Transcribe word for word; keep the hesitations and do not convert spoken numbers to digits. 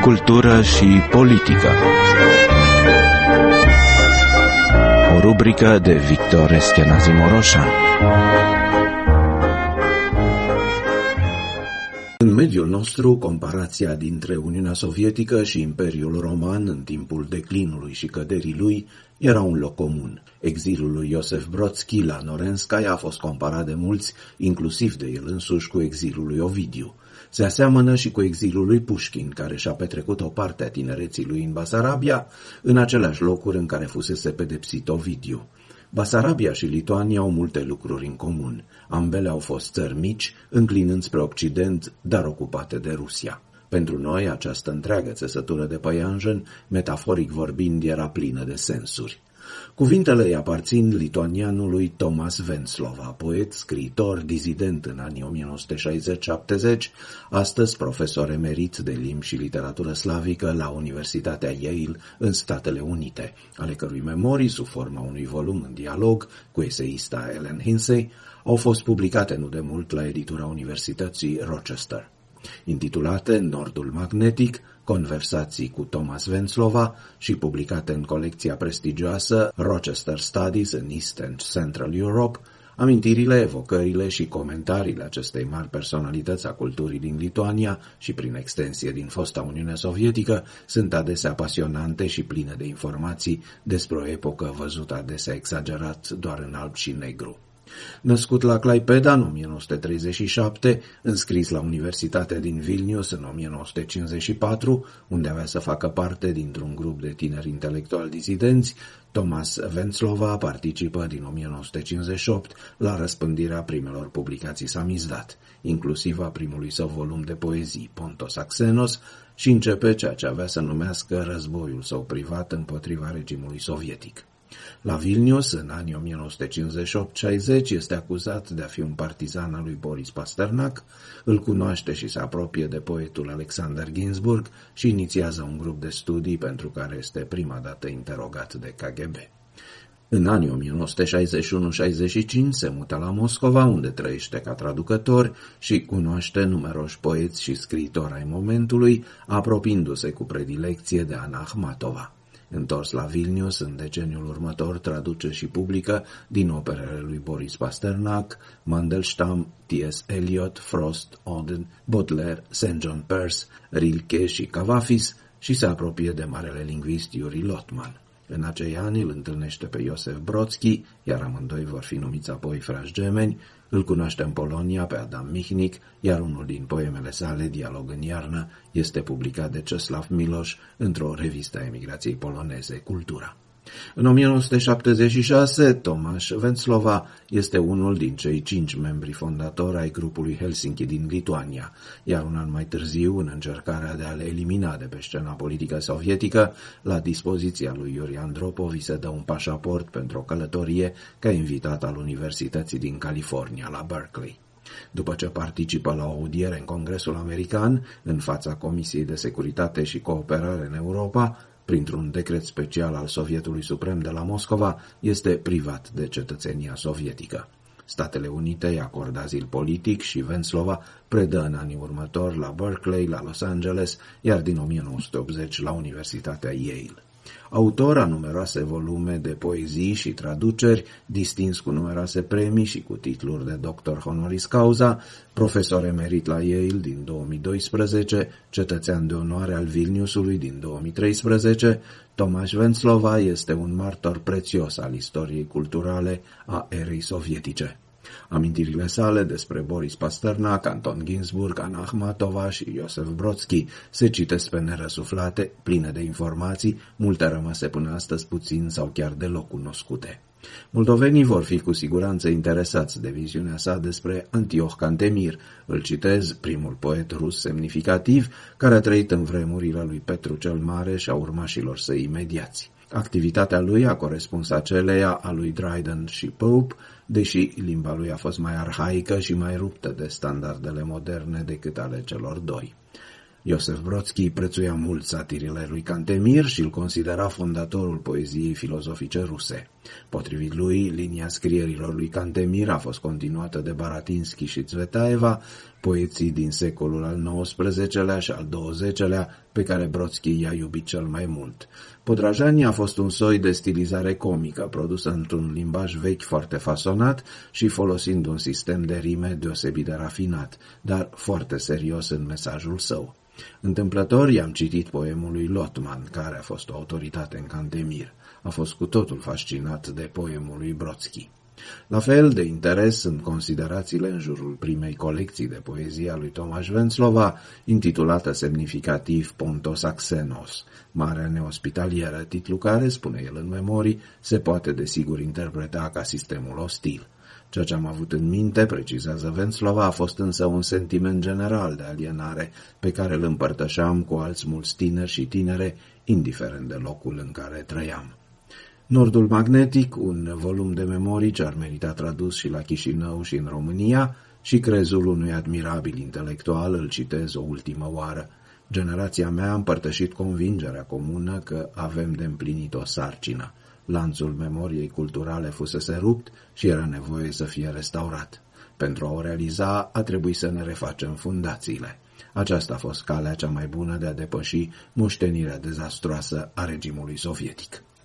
cultură și politică. O rubrică de Victor Eschenazi Moroșan. În mediul nostru, comparația dintre Uniunea Sovietică și Imperiul Roman în timpul declinului și căderii lui era un loc comun. Exilul lui Iosif Brodski la Norenskaya a fost comparat de mulți, inclusiv de el însuși, cu exilul lui Ovidiu. Se aseamănă și cu exilul lui Pușkin, care și-a petrecut o parte a tinereții lui în Basarabia, în aceleași locuri în care fusese pedepsit Ovidiu. Basarabia și Lituania au multe lucruri în comun. Ambele au fost țări mici, înclinând spre Occident, dar ocupate de Rusia. Pentru noi, această întreagă țesătură de păianjen, metaforic vorbind, era plină de sensuri. Cuvintele îi aparțin lituanianului Tomas Venclova, poet, scriitor, dizident în anii o mie nouă sute șaizeci șaptezeci, astăzi profesor emerit de limbi și literatură slavică la Universitatea Yale în Statele Unite, ale cărui memorii, sub forma unui volum în dialog cu eseista Ellen Hinsey, au fost publicate nu de mult la editura Universității Rochester. Intitulate Nordul Magnetic, conversații cu Tomas Venclova și publicate în colecția prestigioasă Rochester Studies in East and Central Europe, amintirile, evocările și comentariile acestei mari personalități a culturii din Lituania și prin extensie din fosta Uniune Sovietică sunt adesea pasionante și pline de informații despre o epocă văzută adesea exagerat doar în alb și negru. Născut la Klaipeda în o mie nouă sute treizeci și șapte, înscris la Universitatea din Vilnius în o mie nouă sute cincizeci și patru, unde avea să facă parte dintr-un grup de tineri intelectuali dizidenți, Tomas Venclova participă din o mie nouă sute cincizeci și opt la răspândirea primelor publicații samizdat, inclusiv a primului său volum de poezii, Pontos Axenos, și începe ceea ce avea să numească războiul său privat împotriva regimului sovietic. La Vilnius, în anii o mie nouă sute cincizeci și opt șaizeci, este acuzat de a fi un partizan al lui Boris Pasternak, îl cunoaște și se apropie de poetul Alexander Ginsburg și inițiază un grup de studii pentru care este prima dată interogat de K G B. În anii o mie nouă sute șaizeci și unu șaizeci și cinci se mută la Moscova, unde trăiește ca traducător și cunoaște numeroși poeți și scriitori ai momentului, apropiindu-se cu predilecție de Ana Akhmatova. Întors la Vilnius, în deceniul următor, traduce și publică din operele lui Boris Pasternak, Mandelstam, T S. Eliot, Frost, Auden, Baudelaire, Saint John Peirce, Rilke și Kavafis și se apropie de marele lingvist Yuri Lotman. În acei ani îl întâlnește pe Iosif Brodski, iar amândoi vor fi numiți apoi frați gemeni, îl cunoaște în Polonia pe Adam Michnik, iar unul din poemele sale, Dialog în iarnă, este publicat de Czesław Milosz într-o revistă a emigrației poloneze, Cultura. În o mie nouă sute șaptezeci și șase, Tomas Venclova este unul din cei cinci membri fondatori ai grupului Helsinki din Lituania, iar un an mai târziu, în încercarea de a le elimina de pe scena politică sovietică, la dispoziția lui Yuri Andropov îi se dă un pașaport pentru o călătorie ca invitat al Universității din California, la Berkeley. După ce participă la o audiere în Congresul American, în fața Comisiei de Securitate și Cooperare în Europa, printr-un decret special al Sovietului Suprem de la Moscova, este privat de cetățenia sovietică. Statele Unite îi acordă azil politic și Venclova predă în anii următori la Berkeley, la Los Angeles, iar din o mie nouă sute optzeci la Universitatea Yale. Autor a numeroase volume de poezii și traduceri, distins cu numeroase premii și cu titluri de doctor honoris causa, profesor emerit la Yale din două mii doisprezece, cetățean de onoare al Vilniusului din două mii treisprezece, Tomas Venclova este un martor prețios al istoriei culturale a erei sovietice. Amintirile sale despre Boris Pasternak, Anton Ginsburg, Ana Akhmatova și Iosif Brodski se citesc pe nerăsuflate, pline de informații, multe rămase până astăzi puțin sau chiar deloc cunoscute. Moldovenii vor fi cu siguranță interesați de viziunea sa despre Antioh Cantemir, îl citez, primul poet rus semnificativ, care a trăit în vremurile lui Petru cel Mare și a urmașilor săi imediați. Activitatea lui a corespuns aceleia a lui Dryden și Pope, deși limba lui a fost mai arhaică și mai ruptă de standardele moderne decât ale celor doi. Iosif Brodski prețuia mult satirile lui Cantemir și îl considera fondatorul poeziei filozofice ruse. Potrivit lui, linia scrierilor lui Cantemir a fost continuată de Baratinski și Tsvetaeva, poeții din secolul al nouăsprezecelea și al douăzecelea, pe care Brodski i-a iubit cel mai mult. Podrajanii a fost un soi de stilizare comică, produsă într-un limbaj vechi foarte fasonat și folosind un sistem de rime deosebit de rafinat, dar foarte serios în mesajul său. Întâmplător i-am citit poemul lui Lotman, care a fost o autoritate în Cantemir. A fost cu totul fascinat de poemul lui Brodski. La fel de interes sunt considerațiile în jurul primei colecții de poezie a lui Tomaș Venclova, intitulată semnificativ Pontos Axenos, Marea Neospitalieră, titlu care, spune el în memorii, se poate desigur interpreta ca sistemul ostil. Ceea ce am avut în minte, precizează Venclova, a fost însă un sentiment general de alienare pe care îl împărtășeam cu alți mulți tineri și tinere, indiferent de locul în care trăiam. Nordul Magnetic, un volum de memorii ce ar merita tradus și la Chișinău și în România, și crezul unui admirabil intelectual, îl citez o ultimă oară. Generația mea a împărtășit convingerea comună că avem de împlinit o sarcină. Lanțul memoriei culturale fusese rupt și era nevoie să fie restaurat. Pentru a o realiza, a trebuit să ne refacem fundațiile. Aceasta a fost calea cea mai bună de a depăși moștenirea dezastroasă a regimului sovietic.